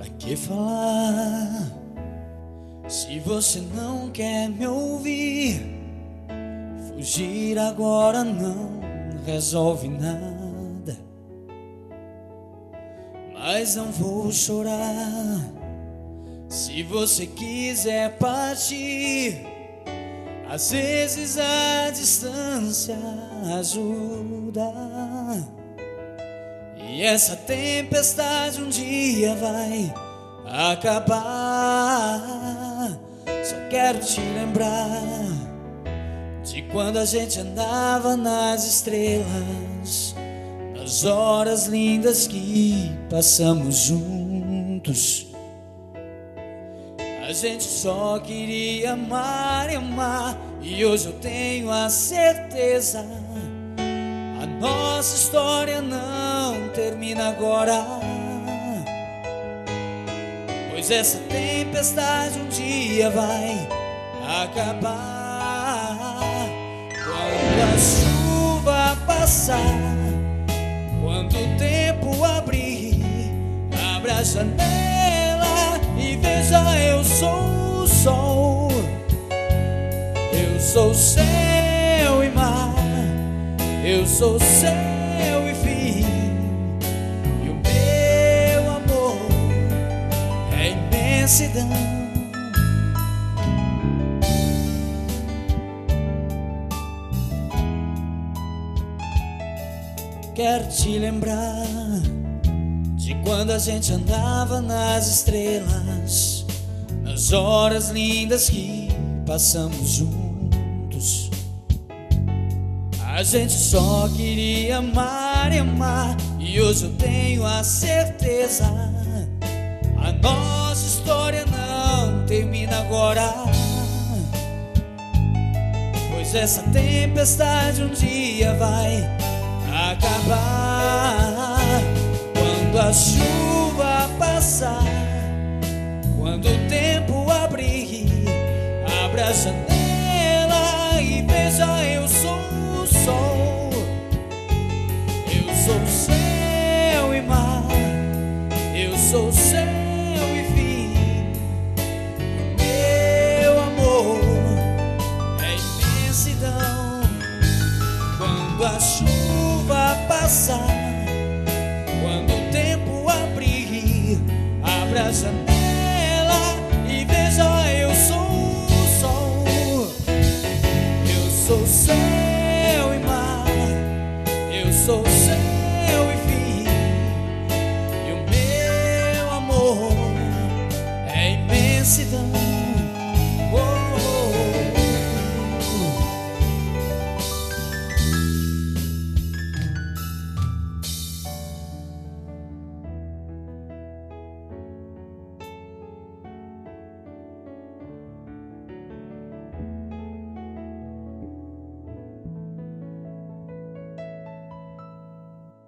Pra que falar se você não quer me ouvir? Fugir agora não resolve nada, mas não vou chorar. Se você quiser partir, às vezes a distância ajuda. E essa tempestade um dia vai acabar. Só quero te lembrar de quando a gente andava nas estrelas, nas horas lindas que passamos juntos. A gente só queria amar e amar, e hoje eu tenho a certeza, a nossa história não termina agora. Pois essa tempestade um dia vai acabar. Quando a chuva passar, quando o tempo abrir, abra a janela e veja, eu sou o sol, eu sou céu e mar, eu sou céu e fim, e o meu amor é imensidão. Quero te lembrar de quando a gente andava nas estrelas, nas horas lindas que passamos juntos. A gente só queria amar e amar, e hoje eu tenho a certeza, a nossa história não termina agora. Pois essa tempestade um dia vai acabar. Quando a chuva passar, quando o tempo abrir, abra a janela e veja, eu sou o sol, eu sou céu e mar, eu sou céu e fim, e meu amor é imensidão. Quando a chuva passar, quando o tempo abrir, abra a janela e veja, eu sou o sol, eu sou céu e mar, eu sou céu e